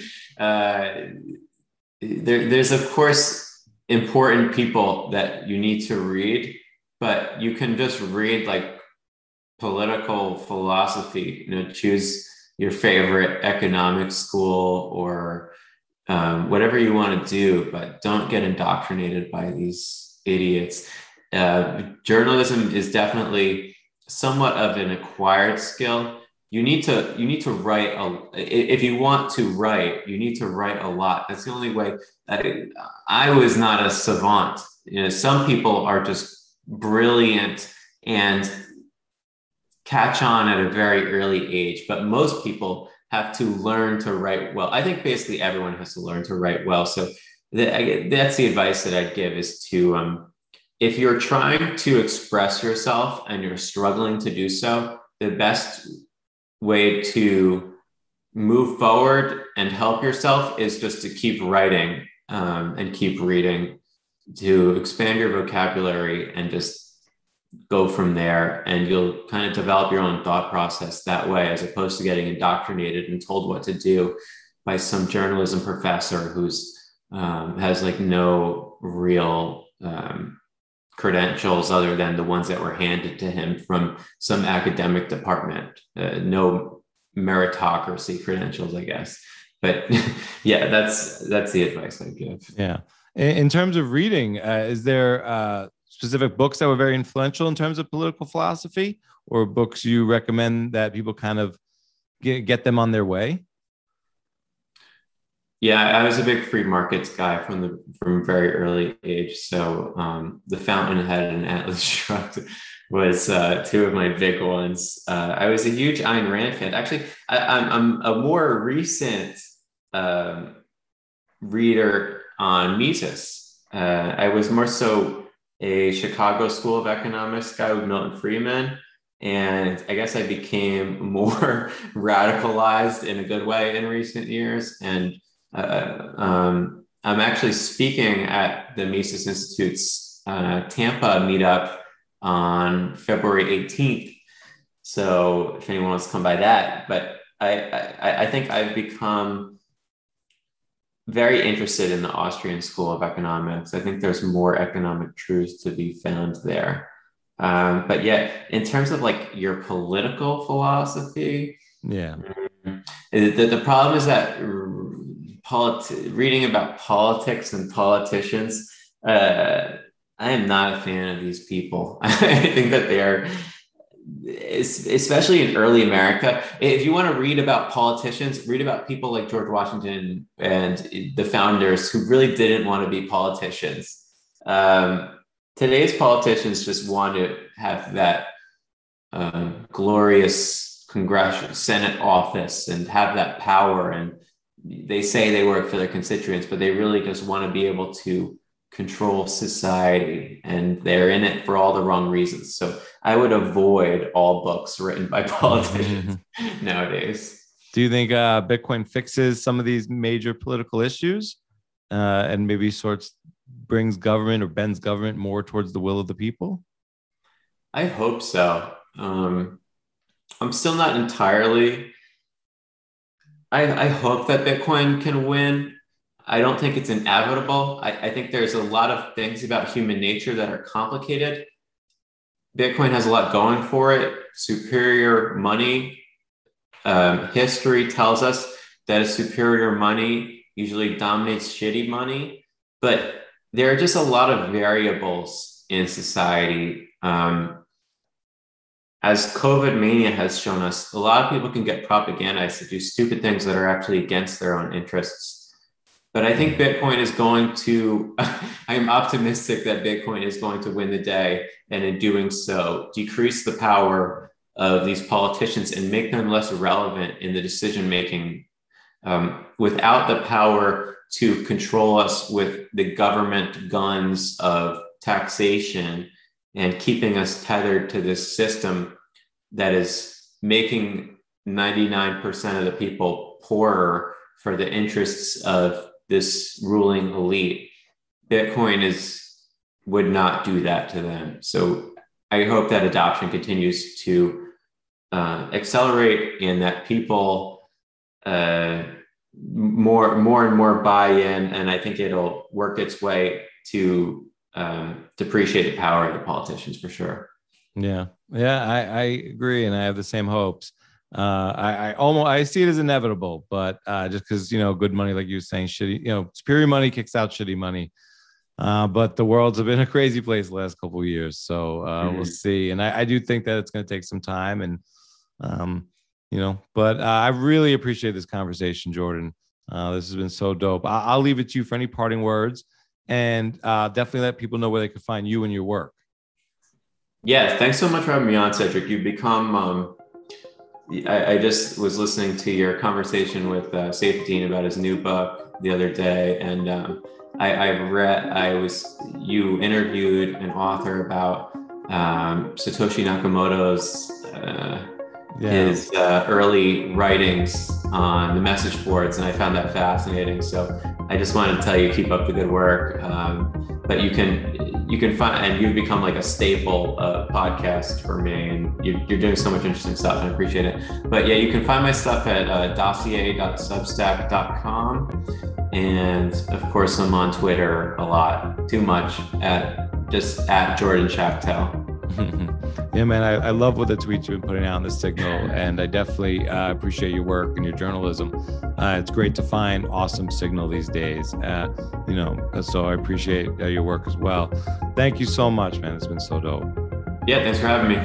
there's of course important people that you need to read, but you can just read like political philosophy, choose your favorite economic school or whatever you want to do, but don't get indoctrinated by these idiots. Journalism is definitely somewhat of an acquired skill. You need to write if you want to write, you need to write a lot. That's the only way. I was not a savant. Some people are just brilliant and catch on at a very early age, but most people have to learn to write well. I think basically everyone has to learn to write well. So that's the advice that I'd give is to, if you're trying to express yourself and you're struggling to do so, the best way to move forward and help yourself is just to keep writing and keep reading, to expand your vocabulary and just go from there, and you'll kind of develop your own thought process that way, as opposed to getting indoctrinated and told what to do by some journalism professor who's has like no real credentials other than the ones that were handed to him from some academic department. No meritocracy credentials, I guess. But yeah, that's the advice I give. Yeah. In terms of reading, is there specific books that were very influential in terms of political philosophy, or books you recommend that people kind of get them on their way? Yeah, I was a big free markets guy from very early age. So The Fountainhead and Atlas Shrugged was two of my big ones. I was a huge Ayn Rand fan. Actually, I'm a more recent reader on Mises. I was more so a Chicago School of Economics guy with Milton Friedman. And I guess I became more radicalized in a good way in recent years. And I'm actually speaking at the Mises Institute's Tampa meetup on February 18th. So if anyone wants to come by that, but I think I've become very interested in the Austrian School of Economics. I think there's more economic truths to be found there. But yeah, in terms of like your political philosophy, the problem is that reading about politics and politicians, I am not a fan of these people. I think that they're, especially in early America, if you want to read about politicians, read about people like George Washington and the founders who really didn't want to be politicians. Today's politicians just want to have that glorious congressional Senate office and have that power. And they say they work for their constituents, but they really just want to be able to control society, and they're in it for all the wrong reasons. So I would avoid all books written by politicians nowadays. Do you think Bitcoin fixes some of these major political issues and maybe brings government or bends government more towards the will of the people? I hope so. I'm still not entirely. I hope that Bitcoin can win. I don't think it's inevitable. I think there's a lot of things about human nature that are complicated. Bitcoin has a lot going for it: superior money, history tells us that a superior money usually dominates shitty money, but there are just a lot of variables in society. As COVID mania has shown us, a lot of people can get propagandized to do stupid things that are actually against their own interests. But I think Bitcoin is going to, I'm optimistic that Bitcoin is going to win the day, and in doing so, decrease the power of these politicians and make them less relevant in the decision-making, without the power to control us with the government guns of taxation and keeping us tethered to this system that is making 99% of the people poorer for the interests of this ruling elite. Bitcoin would not do that to them. So I hope that adoption continues to accelerate, and that people more and more buy in, and I think it'll work its way to depreciate the power of the politicians for sure. Yeah, I agree, and I have the same hopes. I see it as inevitable, but just because good money, like you were saying, shitty, superior money kicks out shitty money. But the world's been a crazy place the last couple of years, so we'll see. And I do think that it's going to take some time, and but I really appreciate this conversation, Jordan. This has been so dope. I'll leave it to you for any parting words, and definitely let people know where they can find you and your work. Yeah, thanks so much for having me on, Cedric. You've become. I just was listening to your conversation with Saifedean about his new book the other day, and you interviewed an author about Satoshi Nakamoto's his early writings on the message boards, and I found that fascinating. So I just wanted to tell you, keep up the good work. But you can find, and you've become like a staple podcast for me, and you're doing so much interesting stuff, and I appreciate it. But yeah, you can find my stuff at dossier.substack.com, and of course I'm on Twitter a lot, too much, at Jordan Schachtel. Yeah, man, I love what the tweets you've been putting out on the Signal, and I definitely appreciate your work and your journalism. It's great to find awesome Signal these days, so I appreciate your work as well. Thank you so much, man. It's been so dope. Yeah, thanks for having me.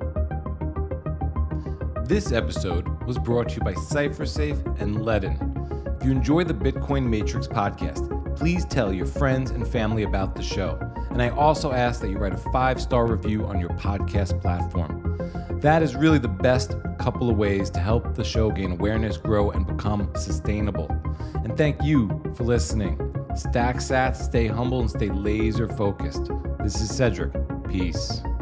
This episode was brought to you by CipherSafe and Ledn. If you enjoy the Bitcoin Matrix podcast, please tell your friends and family about the show. And I also ask that you write a 5-star review on your podcast platform. That is really the best couple of ways to help the show gain awareness, grow, and become sustainable. And thank you for listening. Stack sats, stay humble, and stay laser focused. This is Cedric. Peace.